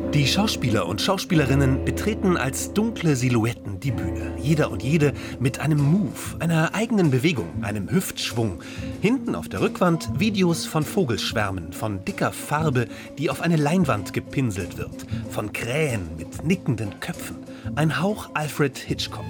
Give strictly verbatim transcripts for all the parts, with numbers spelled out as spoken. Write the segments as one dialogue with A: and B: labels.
A: Die Schauspieler und Schauspielerinnen betreten als dunkle Silhouetten die Bühne. Jeder und jede mit einem Move, einer eigenen Bewegung, einem Hüftschwung. Hinten auf der Rückwand Videos von Vogelschwärmen, von dicker Farbe, die auf eine Leinwand gepinselt wird, von Krähen mit nickenden Köpfen. Ein Hauch Alfred Hitchcock.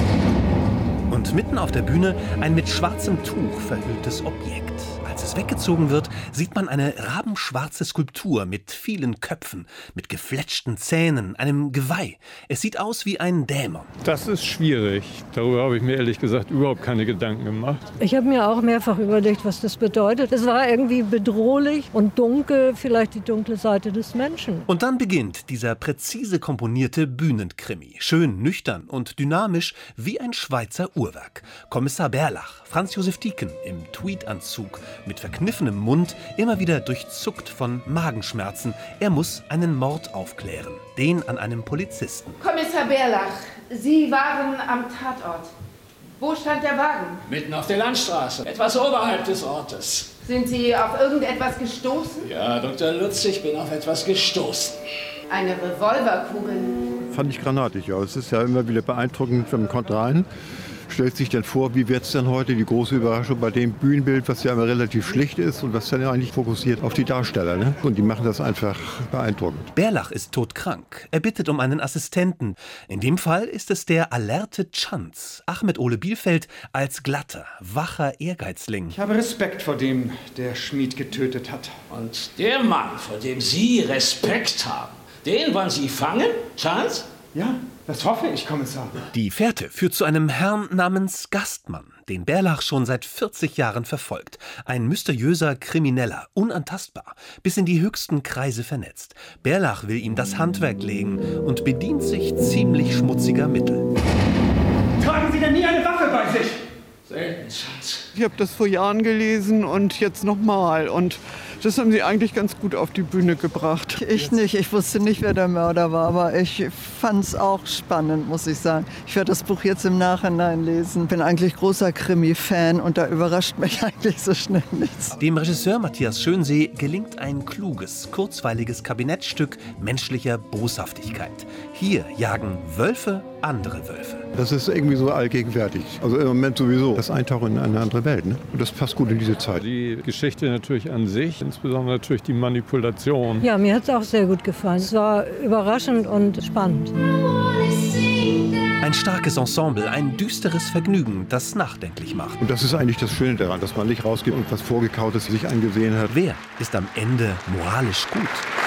A: Und mitten auf der Bühne ein mit schwarzem Tuch verhülltes Objekt. Als es weggezogen wird, sieht man eine rabenschwarze Skulptur mit vielen Köpfen, mit gefletschten Zähnen, einem Geweih. Es sieht aus wie ein Dämon.
B: Das ist schwierig. Darüber habe ich mir ehrlich gesagt überhaupt keine Gedanken gemacht.
C: Ich habe mir auch mehrfach überlegt, was das bedeutet. Es war irgendwie bedrohlich und dunkel, vielleicht die dunkle Seite des Menschen.
A: Und dann beginnt dieser präzise komponierte Bühnenkrimi. Schön nüchtern und dynamisch wie ein Schweizer Uhrwerk. Kommissar Bärlach, Franz Josef Dieken im Tweedanzug, mit verkniffenem Mund, immer wieder durchzuckt von Magenschmerzen. Er muss einen Mord aufklären, den an einem Polizisten.
D: Kommissar Bärlach, Sie waren am Tatort. Wo stand der Wagen?
E: Mitten auf der Landstraße, etwas oberhalb des Ortes.
D: Sind Sie auf irgendetwas gestoßen?
E: Ja, Doktor Lutz, ich bin auf etwas gestoßen.
D: Eine Revolverkugel.
F: Fand ich granatisch aus. Es ist ja immer wieder beeindruckend, wenn man kommt rein. Stellt sich dann vor, wie wird es denn heute, die große Überraschung bei dem Bühnenbild, was ja immer relativ schlicht ist und was dann ja eigentlich fokussiert auf die Darsteller. Ne? Und die machen das einfach beeindruckend.
A: Bärlach ist todkrank. Er bittet um einen Assistenten. In dem Fall ist es der alerte Tschanz, Ahmed Ole Bielfeld, als glatter, wacher Ehrgeizling.
G: Ich habe Respekt vor dem, der Schmied getötet hat.
E: Und der Mann, vor dem Sie Respekt haben, den wollen Sie fangen, Tschanz?
G: Ja, das hoffe ich, Kommissar.
A: Die Fährte führt zu einem Herrn namens Gastmann, den Bärlach schon seit vierzig Jahren verfolgt. Ein mysteriöser Krimineller, unantastbar, bis in die höchsten Kreise vernetzt. Bärlach will ihm das Handwerk legen und bedient sich ziemlich schmutziger Mittel.
G: Tragen Sie denn nie eine Waffe bei sich?
E: Selten, Schatz.
H: Ich habe das vor Jahren gelesen und jetzt nochmal. Und das haben sie eigentlich ganz gut auf die Bühne gebracht.
I: Ich nicht. Ich wusste nicht, wer der Mörder war, aber ich fand es auch spannend, muss ich sagen. Ich werde das Buch jetzt im Nachhinein lesen. Bin eigentlich großer Krimi-Fan und da überrascht mich eigentlich so schnell nichts.
A: Dem Regisseur Matthias Schönsee gelingt ein kluges, kurzweiliges Kabinettstück menschlicher Boshaftigkeit. Hier jagen Wölfe andere Wölfe.
F: Das ist irgendwie so allgegenwärtig. Also im Moment sowieso. Das Eintauchen in eine andere Welt. Ne? Und das passt gut in diese Zeit.
B: Die Geschichte natürlich an sich, insbesondere natürlich die Manipulation.
C: Ja, mir hat es auch sehr gut gefallen. Es war überraschend und spannend.
A: Ein starkes Ensemble, ein düsteres Vergnügen, das nachdenklich macht.
F: Und das ist eigentlich das Schöne daran, dass man nicht rausgeht und was Vorgekautes sich angesehen hat.
A: Wer ist am Ende moralisch gut?